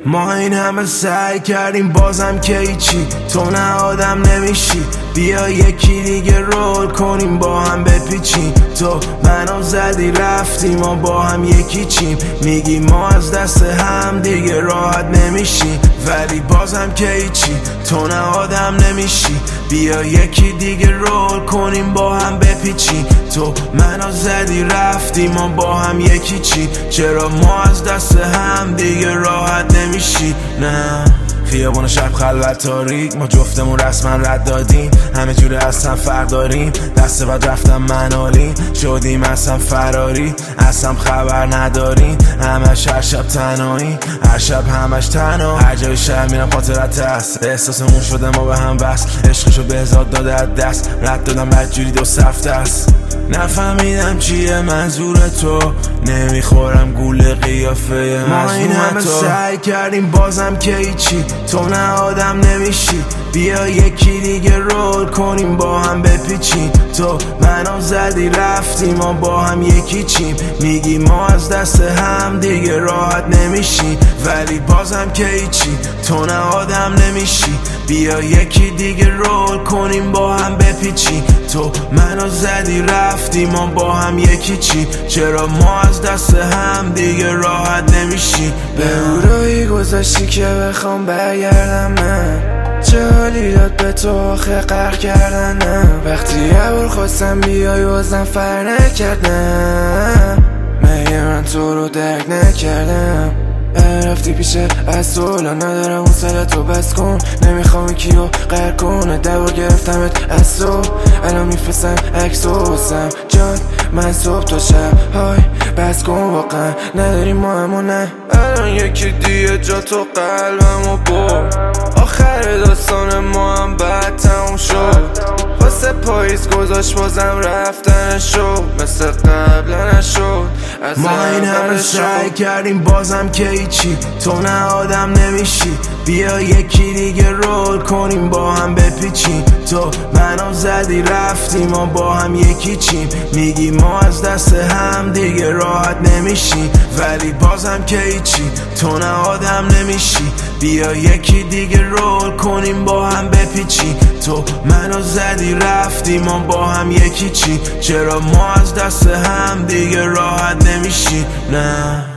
ما این همه سعی کردیم بازم که هیچی، تو نه آدم نمیشی. بیا یکی دیگه رول کنیم با هم بپیچیم. تو منو زدی رفتی ما با هم یکی چیم. میگی ما از دست هم دیگه راحت نمیشی، ولی بازم که هیچی، تو نه آدم نمیشی. بیا یکی دیگه رول کنیم با هم بپیچیم. تو منو زدی رفتی ما با هم یکی چی. چرا ما از دست هم دیگه راحت نمیشی؟ نه خیابون شب خلوت تاریک، ما جفتمون رسما رد دادیم. همه جوره اصلا فرق داریم، دست بعد رفتم منالی شدیم اصلا فراری. اصلا خبر نداریم همش هر شب تنهایی، هر شب همش تنها. هر جای شهر میرم خاطرت هست، احساسمون شده ما به هم بس. عشقشو به ازاد داده از دست، رد دادم بدجوری دو سفت است. نفهمیدم چیه منظور تو، نمیخورم گول قیافه ما این همه سعی کردیم بازم که هیچی، تو نه آدم نمیشی. بیا یکی دیگه رول کنیم با هم بپیچیم. تو منو زدی رفتی ما با هم یکی چیم. میگی ما از دست هم دیگه راحت نمیشی، ولی بازم که هیچی، تو نه آدم نمیشی. بیا یکی دیگه رول کنیم با هم بپیچیم. تو منو زدی رفتی ما با هم یکی چی. چرا ما از دست هم دیگه راحت نمیشی؟ به او روی گذاشتی که بخوام برگردم من، چه حالی داد به تو آخه قهر کردنم. وقتی یه خواستم بیای وزن فر نکردم، مگه من تو رو درک نکردم؟ رفتی پیشه از تو ندارم اون سر تو بس کن. نمیخوام کیو قهر کنه، دوار گرفتمت از تو. الان میفرستم عکس و بسم جان من صبح تا شب. های بس کن واقعا نداریم ما همو نه. الان یکی دیگه جا تو قلبمو برد، آخر داستان ما هم بعد تموم شد. واسه پاییز گذاشت بازم رفتن شد، مثل قبل نشد. ما این همه سعی کردیم بازم که هیچی، تو نه آدم نمیشی. بیا یکی دیگه رول کنیم با هم بپیچیم. تو منو زدی رفتی ما با هم یکی چیم. میگی ما از دست هم دیگه راحت نمیشی، ولی بازم که هیچی، تو نه آدم نمیشی. بیا یکی دیگه رول کنیم با هم بپیچیم. تو منو زدی رفتی ما با هم یکی چی. چرا ما از دست هم دیگه راحت نمیشی؟ نه